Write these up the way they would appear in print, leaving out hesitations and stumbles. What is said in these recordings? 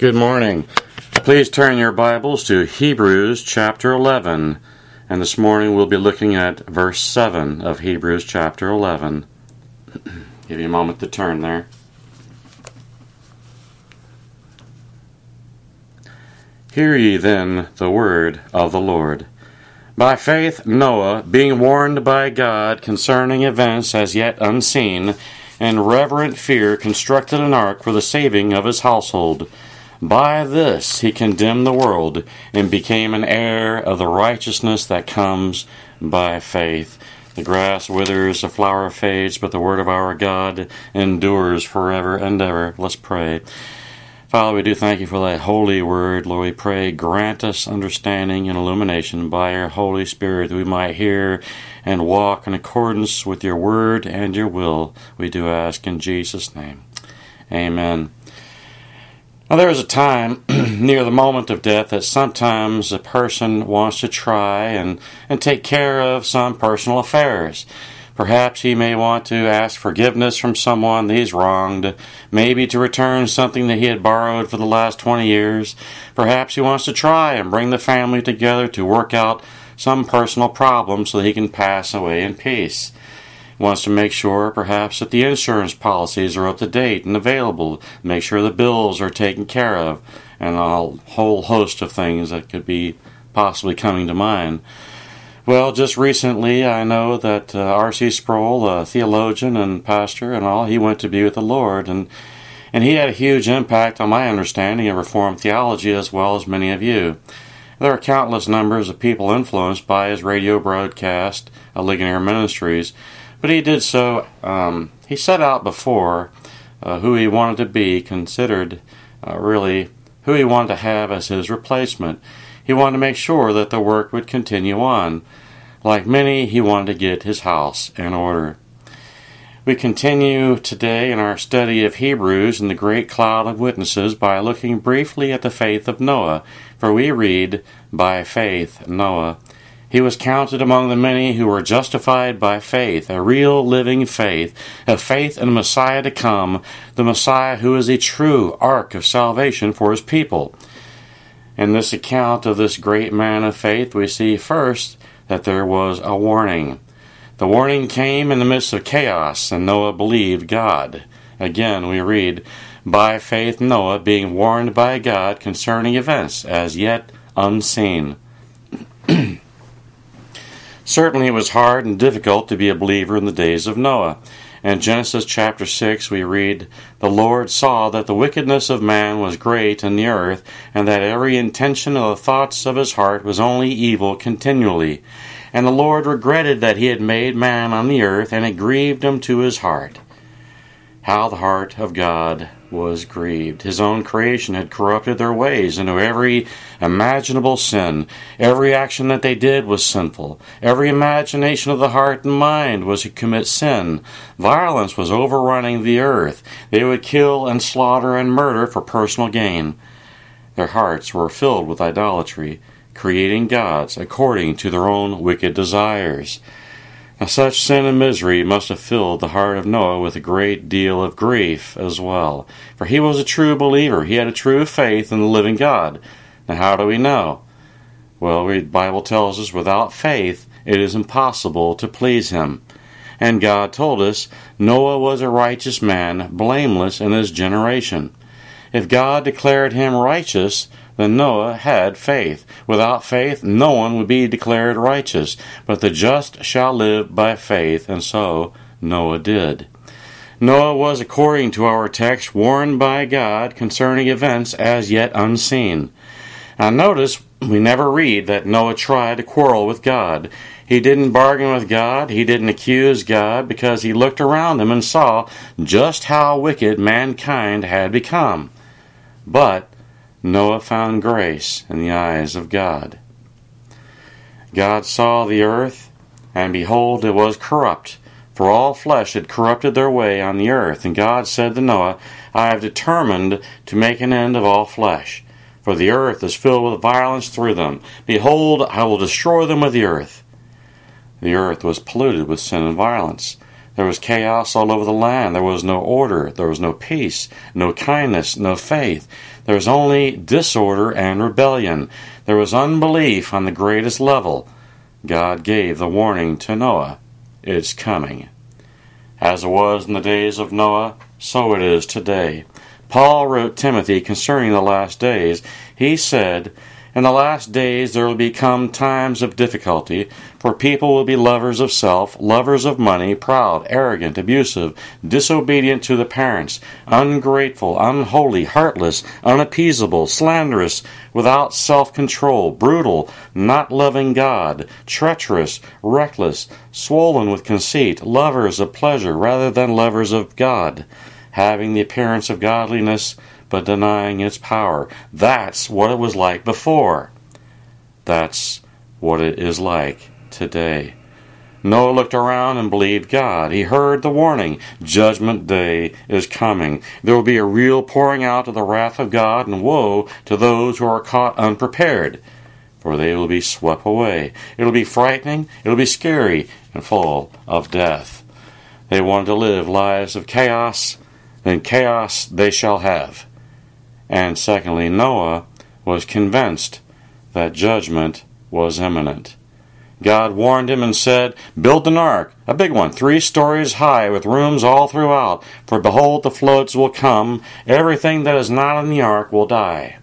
Good morning. Please turn your Bibles to Hebrews chapter 11. And this morning we'll be looking at verse 7 of Hebrews chapter 11. Give you a moment to turn there. Hear ye then the word of the Lord. By faith Noah, being warned by God concerning events as yet unseen, in reverent fear constructed an ark for the saving of his household. By this he condemned the world, and became an heir of the righteousness that comes by faith. The grass withers, the flower fades, but the word of our God endures forever and ever. Let's pray. Father, we do thank you for that holy word. Lord, we pray, grant us understanding and illumination by your Holy Spirit, that we might hear and walk in accordance with your word and your will. We do ask in Jesus' name. Amen. Now, there is a time near the moment of death that sometimes a person wants to try and take care of some personal affairs. Perhaps he may want to ask forgiveness from someone that he's wronged, maybe to return something that he had borrowed for the last 20 years. Perhaps he wants to try and bring the family together to work out some personal problem so that he can pass away in peace. He wants to make sure, perhaps, that the insurance policies are up to date and available, make sure the bills are taken care of, and a whole host of things that could be possibly coming to mind. Well, just recently, I know that R.C. Sproul, a theologian and pastor and all, he went to be with the Lord, and he had a huge impact on my understanding of Reformed theology as well as many of you. There are countless numbers of people influenced by his radio broadcast, Ligonier Ministries, but he did so, he set out before who he wanted to be, considered really who he wanted to have as his replacement. He wanted to make sure that the work would continue on. Like many, he wanted to get his house in order. We continue today in our study of Hebrews in the great cloud of witnesses by looking briefly at the faith of Noah. For we read, by faith Noah. He was counted among the many who were justified by faith, a real living faith, a faith in the Messiah to come, the Messiah who is a true ark of salvation for his people. In this account of this great man of faith, we see first that there was a warning. The warning came in the midst of chaos, and Noah believed God. Again, we read, by faith Noah, being warned by God concerning events as yet unseen. Certainly it was hard and difficult to be a believer in the days of Noah. In Genesis chapter 6 we read, the Lord saw that the wickedness of man was great in the earth, and that every intention of the thoughts of his heart was only evil continually. And the Lord regretted that he had made man on the earth, and it grieved him to his heart. How the heart of God was grieved. His own creation had corrupted their ways into every imaginable sin. Every action that they did was sinful. Every imagination of the heart and mind was to commit sin. Violence was overrunning the earth. They would kill and slaughter and murder for personal gain. Their hearts were filled with idolatry, creating gods according to their own wicked desires. Now, such sin and misery must have filled the heart of Noah with a great deal of grief as well. For he was a true believer. He had a true faith in the living God. Now, how do we know? Well, the Bible tells us without faith it is impossible to please him. And God told us Noah was a righteous man, blameless in his generation. If God declared him righteous, then Noah had faith. Without faith, no one would be declared righteous. But the just shall live by faith, and so Noah did. Noah was, according to our text, warned by God concerning events as yet unseen. Now notice, we never read that Noah tried to quarrel with God. He didn't bargain with God. He didn't accuse God, because he looked around him and saw just how wicked mankind had become. But Noah found grace in the eyes of God. God saw the earth, and behold, it was corrupt, for all flesh had corrupted their way on the earth. And God said to Noah, I have determined to make an end of all flesh, for the earth is filled with violence through them. Behold, I will destroy them with the earth. The earth was polluted with sin and violence. There was chaos all over the land. There was no order. There was no peace, no kindness, no faith. There was only disorder and rebellion. There was unbelief on the greatest level. God gave the warning to Noah, "It's coming." As it was in the days of Noah, so it is today. Paul wrote Timothy concerning the last days. He said, "In the last days there will become times of difficulty, for people will be lovers of self, lovers of money, proud, arrogant, abusive, disobedient to the parents, ungrateful, unholy, heartless, unappeasable, slanderous, without self-control, brutal, not loving God, treacherous, reckless, swollen with conceit, lovers of pleasure rather than lovers of God, having the appearance of godliness, but denying its power." That's what it was like before. That's what it is like today. Noah looked around and believed God. He heard the warning. Judgment day is coming. There will be a real pouring out of the wrath of God, and woe to those who are caught unprepared, for they will be swept away. It'll be frightening, it'll be scary, and full of death. They wanted to live lives of chaos, then chaos they shall have. And secondly, Noah was convinced that judgment was imminent. God warned him and said, "Build an ark, a big one, 3 stories high, with rooms all throughout. For behold, the floods will come. Everything that is not in the ark will die."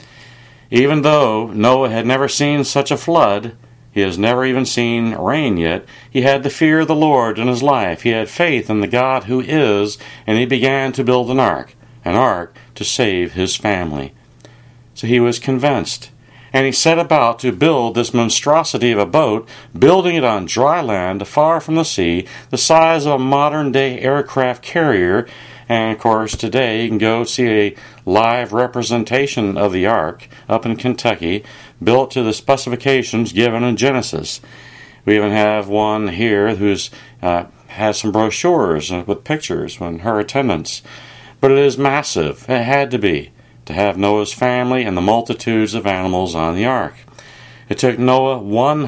Even though Noah had never seen such a flood, he has never even seen rain yet, he had the fear of the Lord in his life. He had faith in the God who is, and he began to build an ark to save his family. So he was convinced, and he set about to build this monstrosity of a boat, building it on dry land far from the sea, the size of a modern-day aircraft carrier. And of course, today you can go see a live representation of the ark up in Kentucky, built to the specifications given in Genesis. We even have one here who's has some brochures with pictures and her attendance. But it is massive. It had to be, to have Noah's family and the multitudes of animals on the ark. It took Noah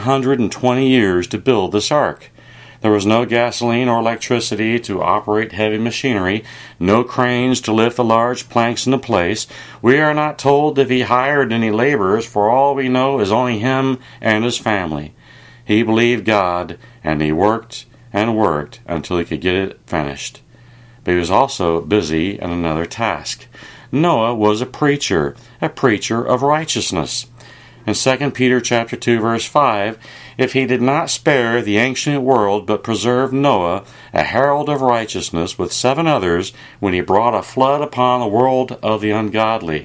120 years to build this ark. There was no gasoline or electricity to operate heavy machinery, no cranes to lift the large planks into place. We are not told if he hired any laborers. For all we know is only him and his family. He believed God, and he worked and worked until he could get it finished. But he was also busy in another task. Noah was a preacher of righteousness. In 2 Peter chapter 2, verse 5, "If he did not spare the ancient world, but preserved Noah, a herald of righteousness, with 7 others, when he brought a flood upon the world of the ungodly."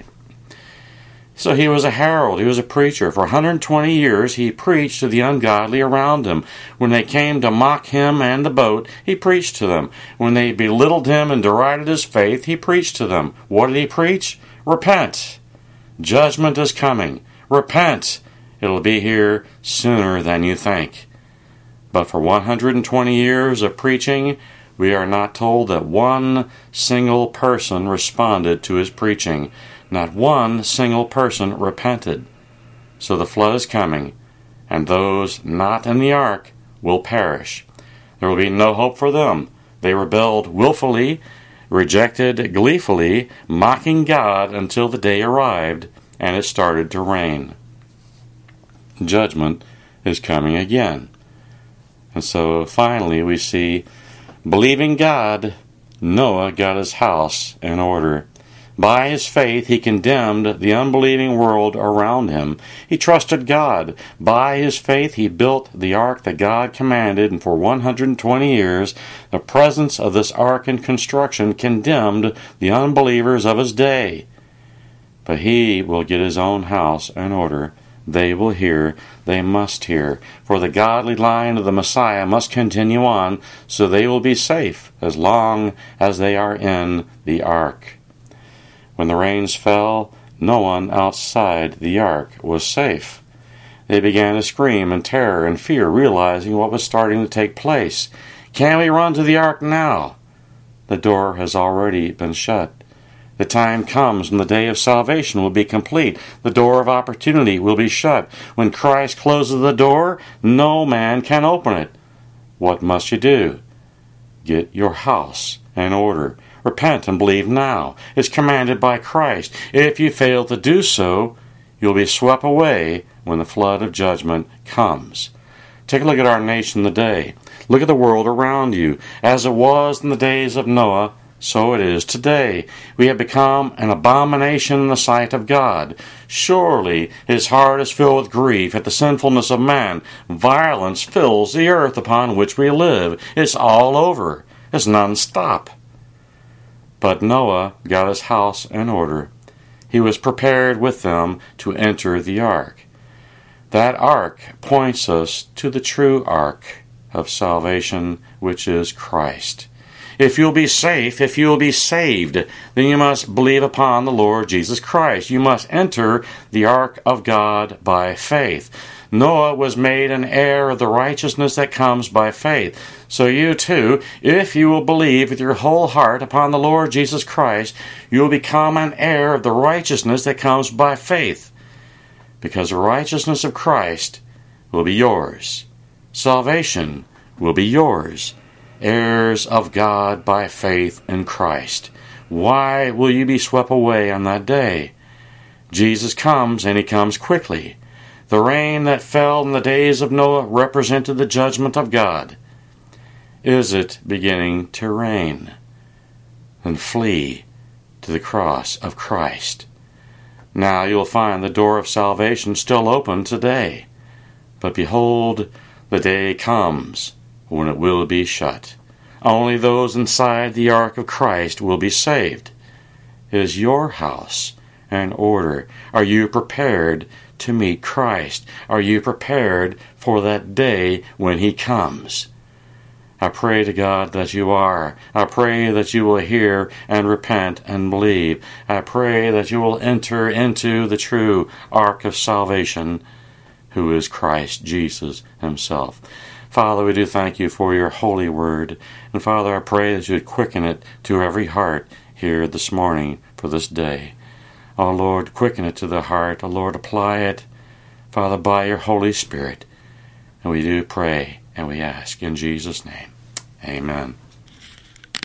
So he was a herald, he was a preacher. For 120 years he preached to the ungodly around him. When they came to mock him and the boat, he preached to them. When they belittled him and derided his faith, he preached to them. What did he preach? Repent. Judgment is coming. Repent. It'll be here sooner than you think. But for 120 years of preaching, we are not told that one single person responded to his preaching. Not one single person repented. So the flood is coming, and those not in the ark will perish. There will be no hope for them. They rebelled willfully, rejected gleefully, mocking God until the day arrived, and it started to rain. Judgment is coming again. And so finally we see, believing God, Noah got his house in order. By his faith, he condemned the unbelieving world around him. He trusted God. By his faith, he built the ark that God commanded, and for 120 years, the presence of this ark in construction condemned the unbelievers of his day. But he will get his own house in order. They will hear, they must hear, for the godly line of the Messiah must continue on, so they will be safe as long as they are in the ark. When the rains fell, no one outside the ark was safe. They began to scream in terror and fear, realizing what was starting to take place. Can we run to the ark now? The door has already been shut. The time comes when the day of salvation will be complete. The door of opportunity will be shut. When Christ closes the door, no man can open it. What must you do? get your house in order. Repent and believe now. It's commanded by Christ. If you fail to do so, you'll be swept away when the flood of judgment comes. Take a look at our nation today. Look at the world around you. As it was in the days of Noah, so it is today. We have become an abomination in the sight of God. Surely his heart is filled with grief at the sinfulness of man. Violence fills the earth upon which we live. It's all over. It's non-stop. But Noah got his house in order. He was prepared with them to enter the ark. That ark points us to the true ark of salvation, which is Christ. If you'll be safe, if you'll be saved, then you must believe upon the Lord Jesus Christ. You must enter the ark of God by faith. Noah was made an heir of the righteousness that comes by faith. So you too, if you will believe with your whole heart upon the Lord Jesus Christ, you will become an heir of the righteousness that comes by faith. Because the righteousness of Christ will be yours. Salvation will be yours. Heirs of God by faith in Christ. Why will you be swept away on that day? Jesus comes, and he comes quickly. The rain that fell in the days of Noah represented the judgment of God. Is it beginning to rain? Then flee to the cross of Christ. Now you'll find the door of salvation still open today. But behold, the day comes when it will be shut. Only those inside the ark of Christ will be saved. Is your house in order? Are you prepared to meet Christ? Are you prepared for that day when he comes? I pray to God that you are. I pray that you will hear and repent and believe. I pray that you will enter into the true ark of salvation, who is Christ Jesus himself. Father, we do thank you for your holy word. And Father, I pray that you would quicken it to every heart here this morning for this day. Oh Lord, quicken it to the heart. Oh Lord, apply it, Father, by your Holy Spirit. And we do pray and we ask in Jesus' name. Amen.